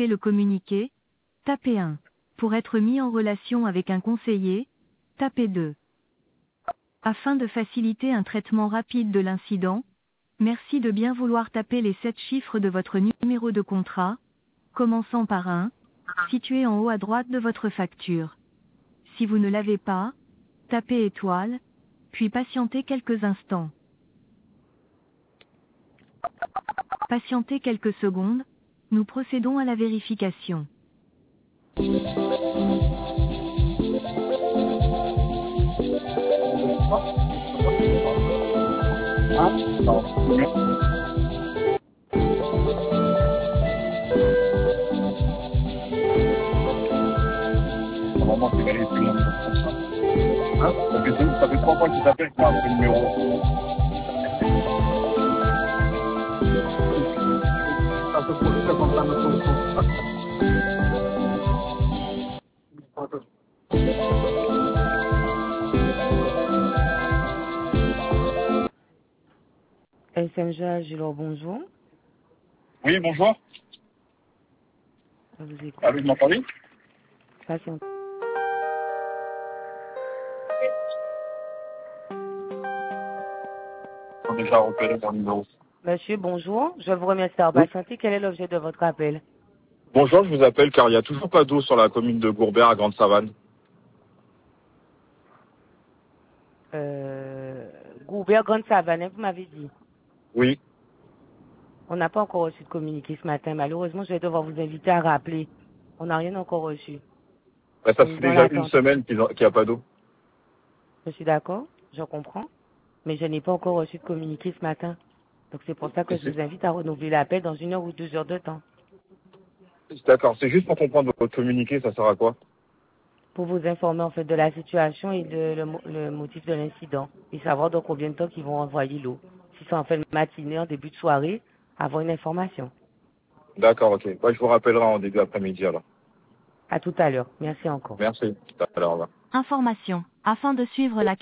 souhaitez le communiquer, tapez 1. Pour être mis en relation avec un conseiller, tapez 2. Afin de faciliter un traitement rapide de l'incident, merci de bien vouloir taper les 7 chiffres de votre numéro de contrat, commençant par 1, situé en haut à droite de votre facture. Si vous ne l'avez pas, tapez étoile, puis patientez quelques instants. Patientez quelques secondes, nous procédons à la vérification. Normalement, c'est gagné plus longtemps. Hein? Ça fait 3 fois qu'il t'appelle pour un numéro. Ça te pose ça comme ça, notre SMG Gilor, bonjour. Oui, bonjour. Je vous écoute. Allô, vous m'entendez? Patiente. Ils ont déjà repéré mon numéro. Monsieur, bonjour. Je vous remercie d'avoir patienté. Quel est l'objet de votre appel? Bonjour, je vous appelle car il n'y a toujours pas d'eau sur la commune de Gourbert à Grande-Savane. Goubert Grande Savane, vous m'avez dit. Oui. On n'a pas encore reçu de communiqué ce matin. Malheureusement, je vais devoir vous inviter à rappeler. On n'a rien encore reçu. Bah, ça On est fait dans déjà une l'attente. semaine qu'il n'y a pas d'eau. Je suis d'accord, je comprends. Mais je n'ai pas encore reçu de communiqué ce matin. Donc c'est pour ça que je vous invite à renouveler l'appel dans 1 heure ou 2 heures de temps. D'accord, c'est juste pour comprendre votre communiqué, ça sert à quoi? Pour vous informer en fait de la situation et de le motif de l'incident. Et savoir dans combien de temps ils vont envoyer l'eau. Si c'est en fin de matinée, en début de soirée, avoir une information. D'accord, ok. Bah, je vous rappellerai en début après-midi alors. À tout à l'heure. Merci encore. Merci. À tout à l'heure, au revoir. Information. Afin de suivre la